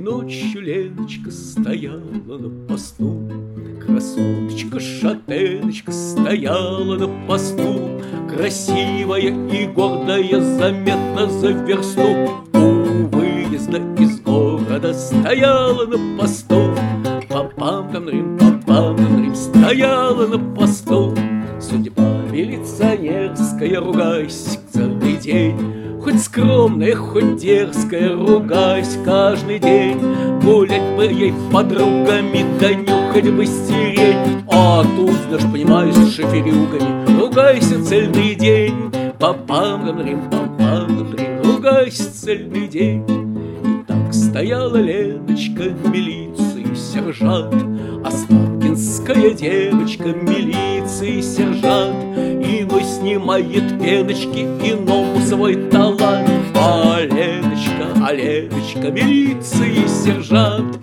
ночью Леночка стояла на посту, красоточка-шатеночка стояла на посту, красивая и гордая, заметно за версту. У выезда из города стояла на посту, папам-там-рим, папам-там-рим, стояла на посту. Судьба милиционерская, ругайся целый день, хоть скромная, хоть дерзкая, ругайся каждый день. Гулять бы ей подругами, да нюхать бы сирень, а тут, даже понимаешь, с шоферюгами ругайся цельный день. Папам-там-рим, папам-там-рим, ругайся цельный день. И так стояла Леночка, милиции сержант, останкинская девочка, милиции сержант. Иной снимает пеночки, иному свой талант. А Леночка, милиции сержант,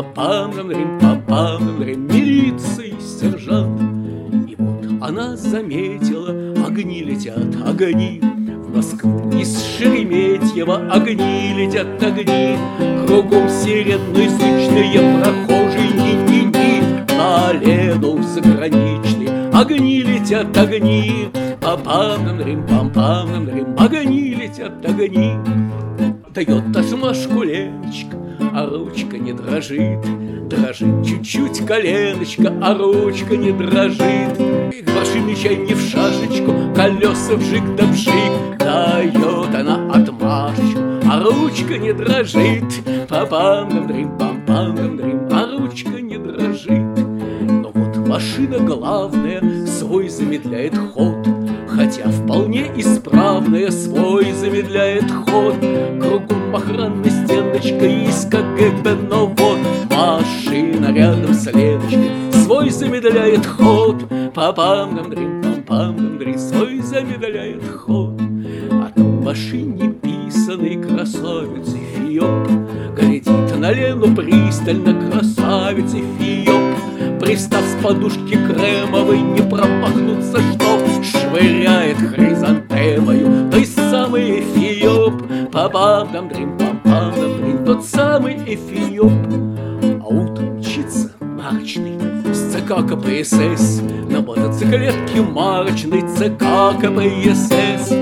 папам-там-рим, милиции сержант. И вот она заметила, огни летят, огни в Москву из Шереметьево, огни летят, огни. Кругом сиренные зычные прохожие, ни-ни-ни. На Лену заграничный огни летят, огни. Папам-там-рим, пам-пам-там-рим, огни летят, огни. Дает отмашку Леночка, а ручка не дрожит. Дрожит чуть-чуть коленочка, а ручка не дрожит. Машины чай не в шашечку, колеса вжик да вжик. Дает она отмашечку, а ручка не дрожит. Папам-там-дрим, пам-пам-там-дрим, а ручка не дрожит. Но вот машина главная свой замедляет ход, хотя вполне исправная свой замедляет ход. Кругом охранной стеночкой из КГБ, но вот машина рядом с Леночкой свой замедляет ход. Папам-там-дрим, пам-пам-там-дрим, свой замедляет ход. А там в машине писаный красавица Фиоп глядит на Лену пристально, красавица Фиоп. Пристав с подушки кремовой, не промахнуться, чтоб швыряет хризантемою той самый Эфиоп. Папам-там-дрим, пам-пам-там-дрим, тот самый Эфиоп. А утром мчится марочный с ЦК КПСС на мотоциклетке марочный ЦК КПСС.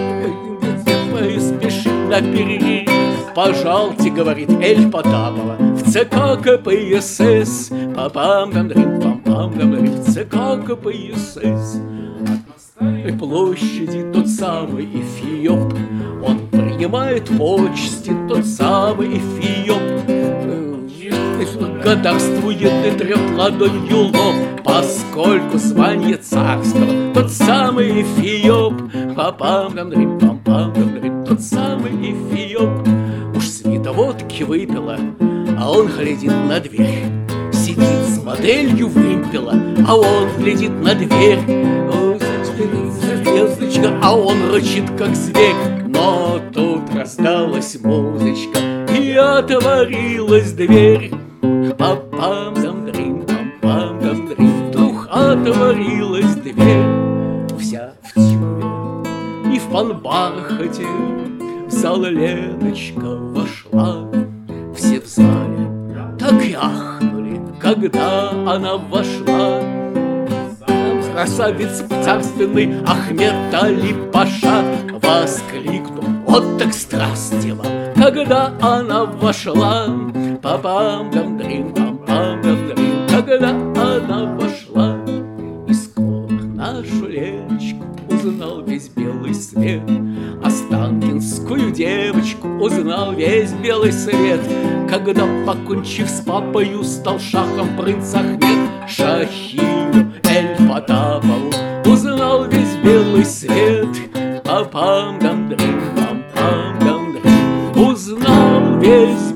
Спешит на перерыв, пожалуйте, говорит Эль Потапова, в ЦК КПСС. Папам-там-дрим, пам-пам-там-дрим, в ЦК КПСС. На площади тот самый Эфиоп, он принимает почести, тот самый Эфиоп. Благодарствует и трет ладонью лоб, поскольку звание царского тот самый Эфиоп. Папам-там-дрим, пам-пам-там-дрим, тот самый Эфиоп. Уж свита водки выпила, а он глядит на дверь. Сидит с моделью вымпела, а он глядит на дверь. Звездочка, а он рычит, как зверь. Но тут раздалась музычка, и отворилась дверь. Пам-пам-там-дрим, пам-пам-там-дрим, вдруг отворилась дверь. Вся в тюрьме и в панбархате в зал Леночка вошла. Все в зале так и ахнули, когда она вошла. Красавец царственный Ахмед Али Паша воскликнул: вот так страсти вам, когда она вошла. Папам-там-дрим, пам-пам-там-дрим, когда она вошла. И скоро нашу Леночку узнал весь белый свет, останкинскую девочку узнал весь белый свет. Когда, покончив с папою, стал шахом принц Ахмед, Шахию Эль Потапову узнал весь белый свет. Папам-дам-дрим, пам-пам-дам-дрим, узнал весь